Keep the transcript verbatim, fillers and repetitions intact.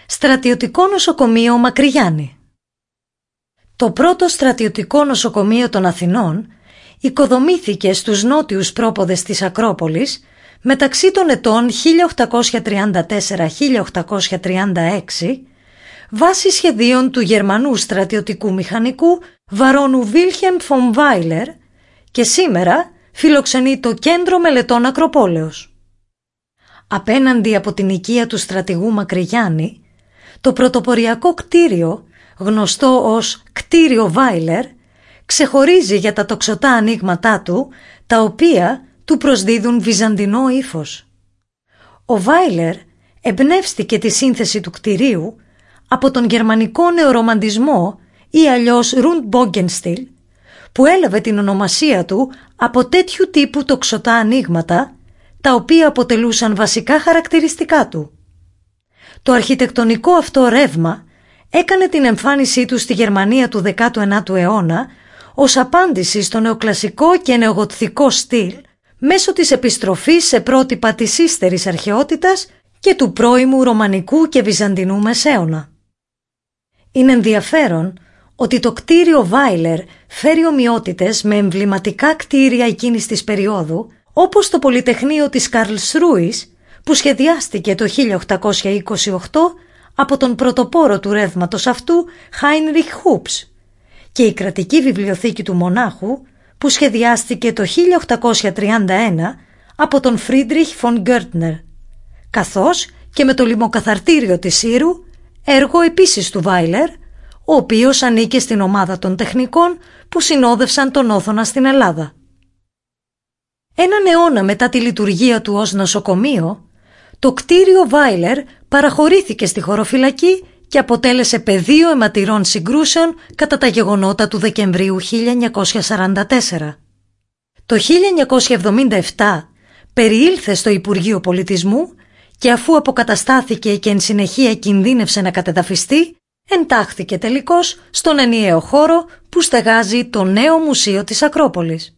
Στρατιωτικό νοσοκομείο Μακρυγιάννη. Το πρώτο στρατιωτικό νοσοκομείο των Αθηνών οικοδομήθηκε στους νότιους πρόποδες της Ακρόπολης μεταξύ των ετών χίλια οκτακόσια τριάντα τέσσερα με χίλια οκτακόσια τριάντα έξι βάσει σχεδίων του Γερμανού στρατιωτικού μηχανικού βαρώνου Βίλχελμ φον Βάιλερ και σήμερα φιλοξενεί το Κέντρο Μελετών Ακροπόλεως. Απέναντι από την οικία του στρατηγού Μακρυγιάννη, το πρωτοποριακό κτίριο, γνωστό ως κτίριο Βάιλερ, ξεχωρίζει για τα τοξωτά ανοίγματά του, τα οποία του προσδίδουν βυζαντινό ύφος. Ο Βάιλερ εμπνεύστηκε τη σύνθεση του κτιρίου από τον γερμανικό νεορομαντισμό ή αλλιώς Rundbogenstil, που έλαβε την ονομασία του από τέτοιου τύπου τοξωτά ανοίγματα, τα οποία αποτελούσαν βασικά χαρακτηριστικά του. Το αρχιτεκτονικό αυτό ρεύμα έκανε την εμφάνισή του στη Γερμανία του δέκατου ενάτου αιώνα ως απάντηση στο νεοκλασικό και νεογοτθικό στυλ μέσω της επιστροφής σε πρότυπα της ύστερης αρχαιότητας και του πρώιμου ρωμανικού και βυζαντινού μεσαίωνα. Είναι ενδιαφέρον ότι το κτίριο Βάιλερ φέρει ομοιότητες με εμβληματικά κτίρια εκείνης της περίοδου, όπως το Πολυτεχνείο της Καρλσρούης, που σχεδιάστηκε το χίλια οκτακόσια είκοσι οκτώ από τον πρωτοπόρο του ρεύματος αυτού Χάινριχ Χούπς, και η κρατική βιβλιοθήκη του Μονάχου, που σχεδιάστηκε το χίλια οκτακόσια τριάντα ένα από τον Φρίντριχ φον Γκέρτνερ, καθώς και με το λιμοκαθαρτήριο της Σύρου, έργο επίσης του Βάιλερ, ο οποίος ανήκε στην ομάδα των τεχνικών που συνόδευσαν τον Όθωνα στην Ελλάδα. Έναν αιώνα μετά τη λειτουργία του ως νοσοκομείο, το κτίριο Βάιλερ παραχωρήθηκε στη χωροφυλακή και αποτέλεσε πεδίο αιματηρών συγκρούσεων κατά τα γεγονότα του Δεκεμβρίου χίλια εννιακόσια σαράντα τέσσερα. Το χίλια εννιακόσια εβδομήντα επτά περιήλθε στο Υπουργείο Πολιτισμού και αφού αποκαταστάθηκε και εν συνεχεία κινδύνευσε να κατεδαφιστεί, εντάχθηκε τελικώς στον ενιαίο χώρο που στεγάζει το νέο Μουσείο της Ακρόπολης.